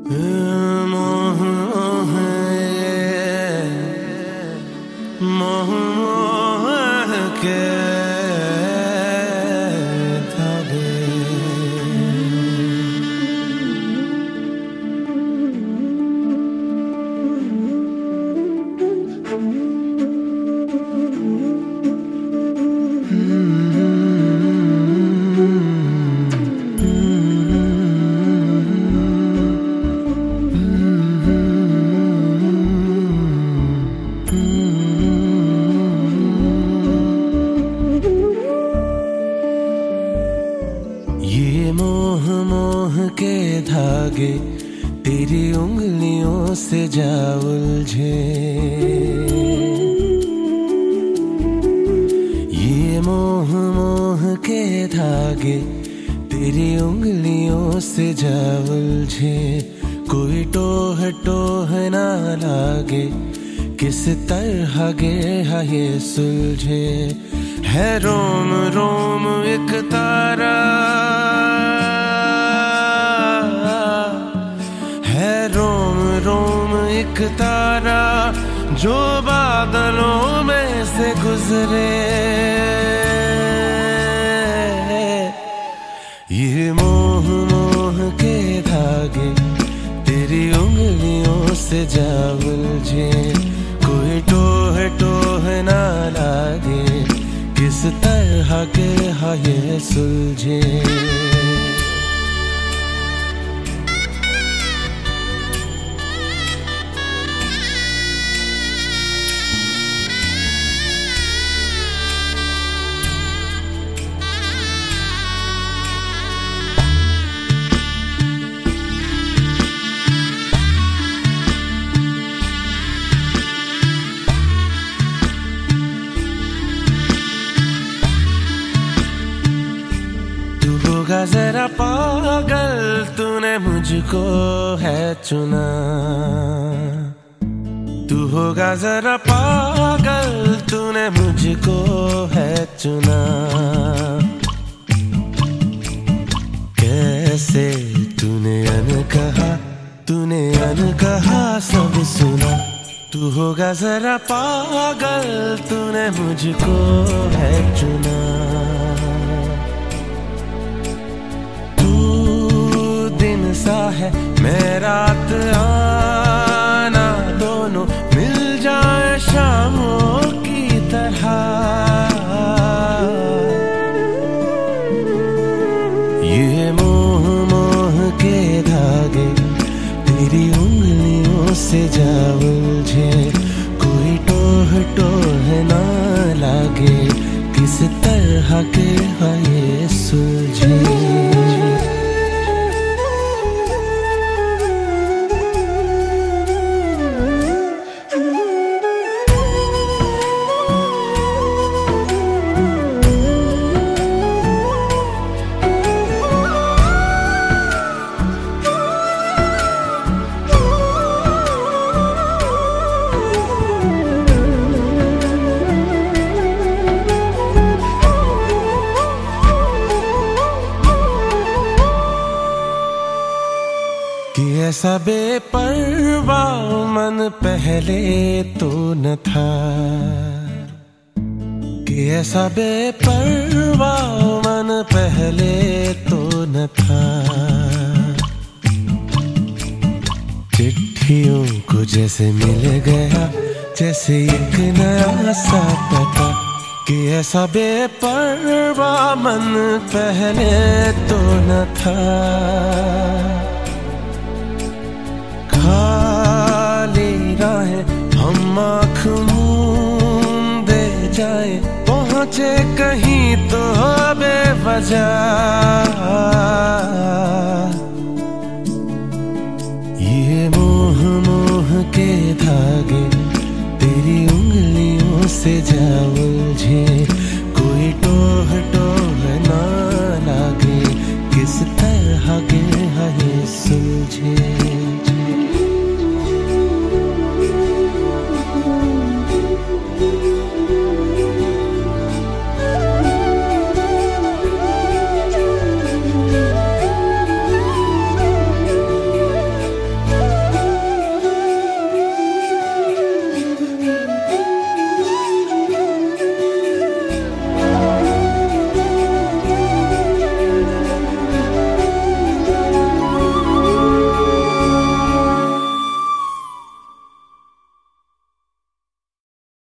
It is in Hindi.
मोह मोह मोह के धागे। ये मोह मोह के धागे तेरी उंगलियों से जा उलझे। ये मोह मोह के धागे तेरी उंगलियों से जा उलझे। कोई टोह टोह ना लागे, किस तरह गे ये सुलझे। है रोम रोम एक तारा, है रोम रोम एक तारा जो बादलों में से गुजरे। ये मोह मोह के धागे तेरी उंगलियों से जा उलझे। कोई टोह टोह ना लागे, किस तरह के ये सुलझे। होगा जरा पागल, तूने मुझको है चुना। तू होगा जरा पागल, तूने मुझको है चुना। कैसे तूने अनकहा सब सुना। तू होगा जरा पागल, तूने मुझको है चुना। सा है मैं रात आना, दोनों मिल जाए शामों की तरह। ये मोह मोह के धागे तेरी उंगलियों से जा उलझे। कोई टोह टोह ना लागे, किस तरह के ये सुलझे। कि ऐसा बेपरवाह मन पहले तो न था। कि ऐसा बेपरवाह मन पहले तो न था। चिट्ठियों को जैसे मिल गया, जैसे एक नया सा पता। कि ऐसा बेपरवाह मन पहले तो न था। खाली राहें हम आँख मूंदे जाए, पहुँचे कहीं तो बेवजह। ये मोह मोह के धागे तेरी उंगलियों से जा उलझे। कोई टोह टोह ना लागे, किस तरह के ये सुलझे।